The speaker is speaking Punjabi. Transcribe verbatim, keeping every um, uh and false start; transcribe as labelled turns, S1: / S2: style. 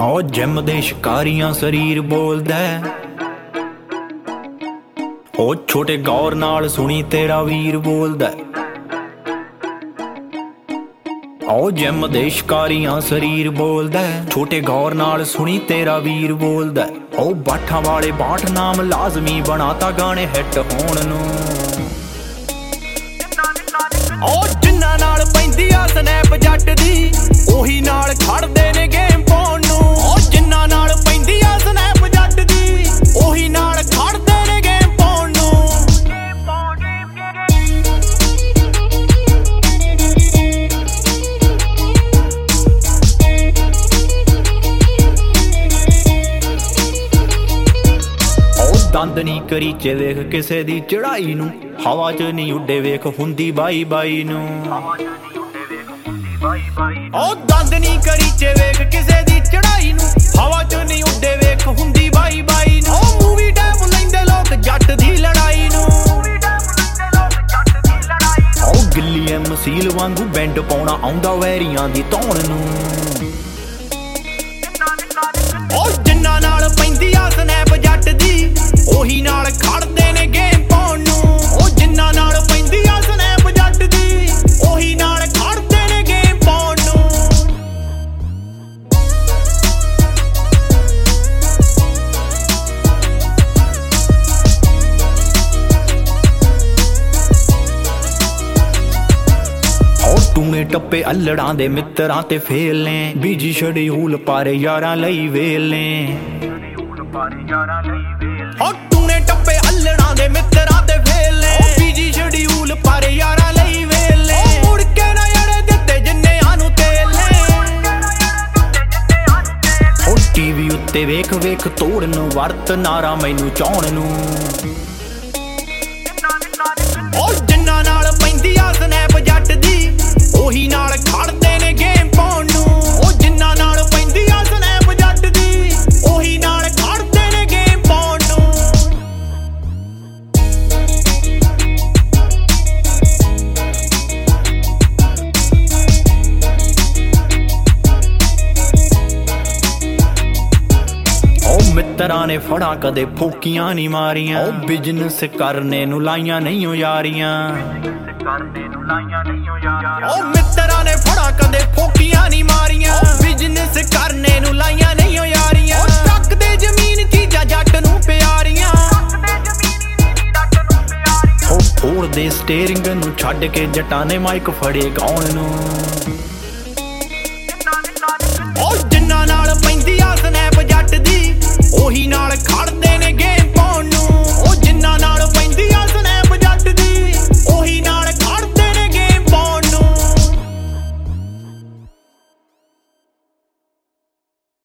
S1: ਓ ਜਿਮ ਦੇ ਸ਼ਿਕਾਰੀਆਂ ਸਰੀਰ ਬੋਲਦਾ, ਓ ਛੋਟੇ ਗੌਰ ਨਾਲ ਸੁਣੀ ਤੇਰਾ ਵੀਰ ਬੋਲਦਾ। ਓ ਜਿਮ ਦੇ ਸ਼ਿਕਾਰੀਆਂ ਸਰੀਰ ਬੋਲਦਾ, ਛੋਟੇ ਗੌਰ ਨਾਲ ਸੁਣੀ ਤੇਰਾ ਵੀਰ ਬੋਲਦਾ। ਓ ਬਾਠਾਂ ਵਾਲੇ ਬਾਠ ਨਾਮ ਲਾਜ਼ਮੀ ਬਣਾਤਾ ਗਾਣੇ ਹਿੱਟ ਹੋਣ ਨੂੰ। ਓ ਜਿੰਨਾਂ ਨਾਲ ਪੈਂਦੀ ਆ ਸਨੈਪ ਜੱਟ ਦੀ, ਉਹੀ ਨਾਲ ਖੜਦੇ ਨੇ ਗੇਮ ਪਾਉਣ ਨੂੰ। ਓ ਜਿੰਨਾਂ ਨਾਲ ਪੈਂਦੀ ਆ ਸਨੈਪ ਜੱਟ ਦੀ, ਉਹੀ ਨਾਲ ਖੜਦੇ ਨੇ ਗੇਮ ਪਾਉਣ ਨੂੰ। ਓ ਦੰਦ ਨੀ ਕਰੀਚੇ ਵੇਖ ਕਿਸੇ ਦੀ ਚੜਾਈ ਨੂੰ, ਹਵਾ ਚ ਨੀ ਉੱਡੇ ਵੇਖ ਹੁੰਦੀ ਬਾਈ ਬਾਈ ਨੂੰ। ਓ ਦੰਦ ਨੀ ਕਰੀਚੇ ਵੇਖ ਕਿਸੇ ਦੀ ਚੜਾਈ ਨੂੰ, ਹਵਾ ਚ ਨੀ ਉੱਡੇ ਵੇਖ ਹੁੰਦੀ ਬਾਈ ਬਾਈ ਨੂੰ। ਓ ਮੂਵੀ ਟਾਈਮ ਲੈਂਦੇ ਲੋਕ ਜੱਟ ਦੀ ਲੜਾਈ ਨੂੰ। ਓ ਗਿੱਲੀ ਐ ਮਸੀਲ ਵਾਂਗੂ ਬੈਂਡ ਪਾਉਣਾ ਆਉਂਦਾ ਵੈਰੀਆਂ ਦੀ ਧੌਣ ਨੂੰ। ਓ ਜਿੰਨਾਂ ਨਾਲ ਪੈਂਦੀ ਆ ਸਨੈਪ ਜੱਟ ਦੀ, ਉਹੀ ਨਾਲ ਖੜਦੇ ਨੇ ਗੇਮ ਪਾਉਣ ਨੂੰ। ਓ ਜਿੰਨਾਂ ਨਾਲ ਪੈਂਦੀ ਆ ਸਨੈਪ ਜੱਟ ਦੀ, ਉਹੀ ਨਾਲ ਖੜਦੇ ਨੇ ਗੇਮ ਪਾਉਣ ਨੂੰ। ਓ ਟੂਣੇ ਟੱਪੇ ਅਲੜਾਂ ਦੇ ਮਿੱਤਰਾਂ ਤੇ ਫੇਲ ਨੇ, ਬੀਜੀ ਸ਼ਡਿਊਲ ਪਾਰੇ ਯਾਰਾਂ ਲਈ ਵੇਲ ਨੇ। ਓ ਟੂਣੇ ਟੱਪੇ ਅਲੜਾਂ ਦੇ ਮਿੱਤਰਾਂ ਤੇ ਫੇਲ ਨੇ, ਬੀਜੀ ਸ਼ਡਿਊਲ ਪਾਰੇ ਯਾਰਾਂ ਲਈ ਵੇਲ ਨੇ। ਓ ਮੁੜ ਕੇ ਨਾ ਯਾਰੇ ਦਿੱਤੇ ਜਿੰਨਿਆਂ ਨੂੰ ਤੇਲ ਨੇ। ਓ ਟੀਵੀ ਉੱਤੇ ਵੇਖ ਵੇਖ ਤੋੜਨ ਵਰਤ ਨਾਰਾ ਮੈਨੂੰ ਚਾਉਣ ਨੂੰ। ਓ ਜਿੰਨਾਂ ਨਾਲ ਪੈਂਦੀ ਆ ਸਨੈਪ ਜੱਟ ਦੀ, ਉਹੀ ਨਾਲ ਖੜਦੇ ਨੇ ਗੇਮ ਪਾਉਣ ਨੂੰ। ਓ ਜਿੰਨਾਂ ਨਾਲ ਪੈਂਦੀ ਆ ਸਨੈਪ ਜੱਟ ਦੀ, ਉਹੀ ਨਾਲ ਖੜਦੇ ਨੇ ਗੇਮ ਪਾਉਣ ਨੂੰ। ਓ ਮਿੱਤਰਾਂ ਨੇ ਫੜਾ ਕਦੇ ਫੋਕੀਆਂ ਨੀ ਮਾਰੀਆਂ, ਓ ਬਿਜ਼ਨਸ ਕਰਨੇ ਨੂੰ ਲਾਈਆਂ ਨਹੀਂ ਓ ਯਾਰੀਆਂ। ਓ ਮਿੱਤਰਾਂ ਨੇ ਫੜਾ ਕਦੇ ਫੋਕੀਆਂ ਨੀ ਮਾਰੀਆਂ, ਬਿਜ਼ਨਸ ਕਰਨੇ ਨੂੰ ਲਾਈਆਂ ਨਹੀਂ ਓ ਯਾਰੀਆਂ। ਓ ਚੱਕਦੇ ਜ਼ਮੀਨ ਚੀਜ਼ਾਂ ਜੱਟ ਨੂੰ ਪਿਆਰੀਆਂ। ਓ ਫੋੜਦੇ ਸਟੀਅਰਿੰਗ ਨੂੰ ਛੱਡ ਕੇ ਜੱਟਾਂ ਨੇ ਮਾਈਕ ਫੜੇ ਗਾਉਣ ਨੂੰ।